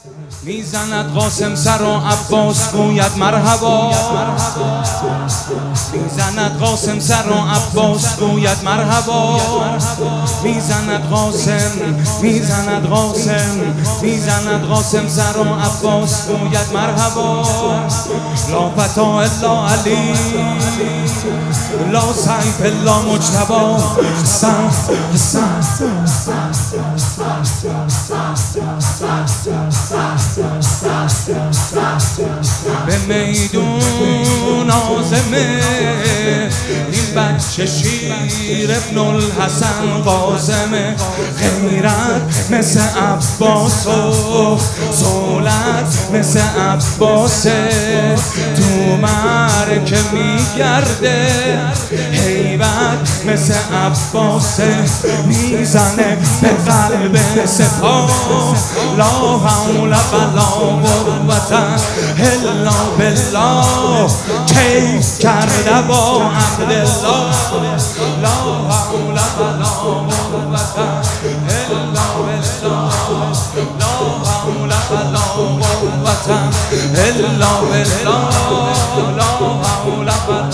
میزند قاسم سر و عباس گوید مرحبا. میزند قاسم سر و عباس گوید مرحبا. میزند قاسم، میزند قاسم، میزند قاسم سر و عباس گوید مرحبا. لا فتا الا علی، لا سیف الا مجتبی. به میدون آزمه این بچه شیر ابن الحسن قاسمه. غیرت مثل عباس و صولت مثل عباسه. تو معرکه میگرده هیبت مثل عباسه. میزنه به قلب سپاه لا حول ولا قوة الا بالله. کیف کرده با عبدالله لا حول ولا قوة الا بالله. لا حول ولا قوة الا بالله. لا حول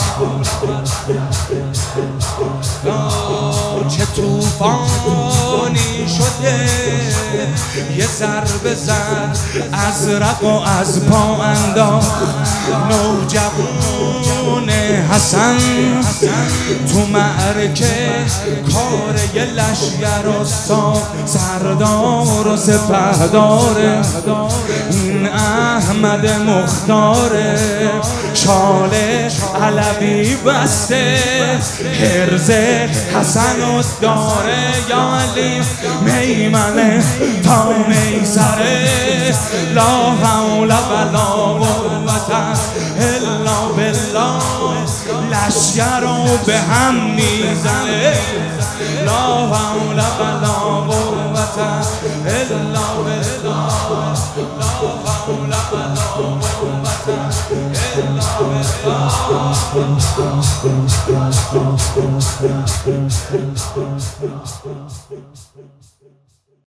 ولا. چه طوفانی شده یه ضربه زد ازرق و از پا انداخت. نوجوان حسن تو معرکه کار یه لشگر و ساخت. سردار و سپهداره این احمد مختاره. شاله علوی بسته حرز حسن و داره. یا علی میمنه تا میسره. لا حول ولا قوة الا بالله. لشگر رو به هم میزنه. لا حول ولا قوة الا بالله. لا حول ولا قوة الا بالله.